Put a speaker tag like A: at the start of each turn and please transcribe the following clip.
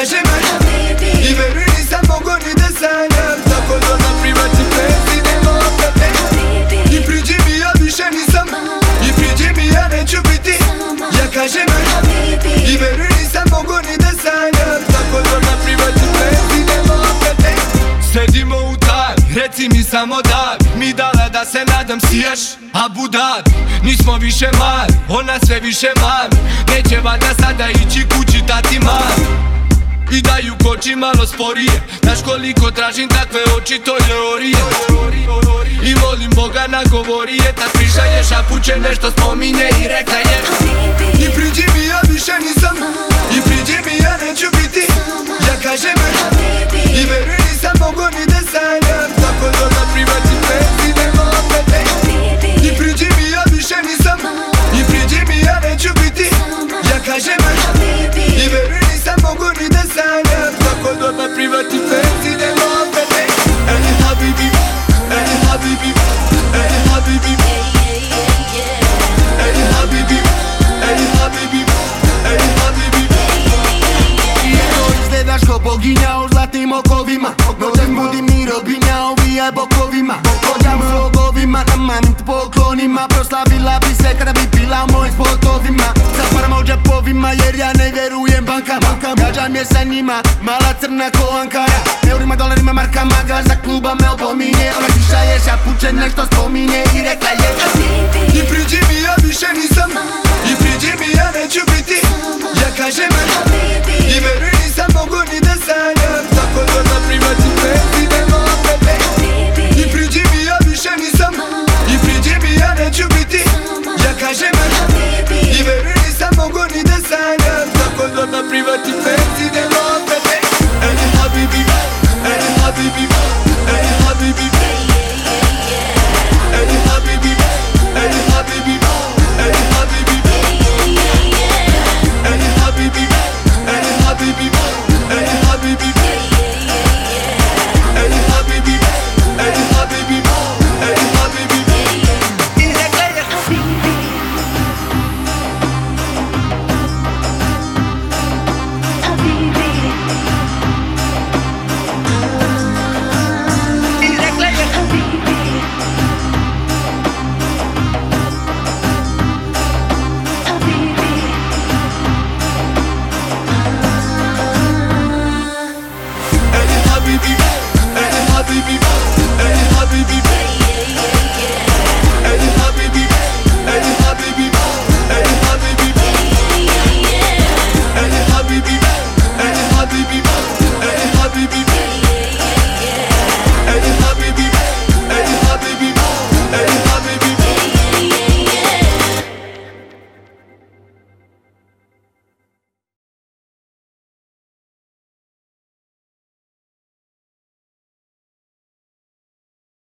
A: kaže me i veruj nisam mogo ni da sanjam. Tako da na privatni ples idemo opet. I priđi mi ja više nisam, i priđi mi ja neću biti. Ja kažem i veruj nisam mogo ni da sanjam. Tako da na privatni ples idemo opet. Sedimo u taj, reci mi samo da mi dala da se nadam sijaš Abu Dhabi. Nismo više mali, ona sve više mami. Neće valjda sada ići kući tati mami. I daju koči malo sporije. Znaš koliko tražim takve oči, to je orije. I molim Boga na govorije. Tad prišaje šapuće, nešto spominje i rekla je i priđi mi ja više nisam, i priđi mi ja neću biti. Ja kažem i veruj nisam mogo ni da sanjam. Tako da na privatni ples idemo opet. I priđi mi ja više nisam, i priđi mi ja neću biti. Ja kažem i veruj nisam mogo ni da sanjam. Tako da na privatni ples idemo opet. Ey habibi, ey habibi, ey habibi, ey habibi, ey habibi, ey habibi.
B: Izgledaš ko boginja u zlatnim okovima. Noćem budi mi robinja, ovijaj bokovima. Hodam s logovima, namanit poklonima. Proslavila bi se kada bi bila moj spotovima. Zaparama u džepovima jer ja ne vjerujem bankama. Gađam je sa njima, mala crna ko Ankara. Eurima, dolarima, markama, gaz za kluba me opominje. Ona tiša je šapuće, nešto spominje i rekla je
A: i priđi mi ja više nisam, i priđi mi ja neću biti. Ja kažem i veruj nisam mogo ni da sanjam.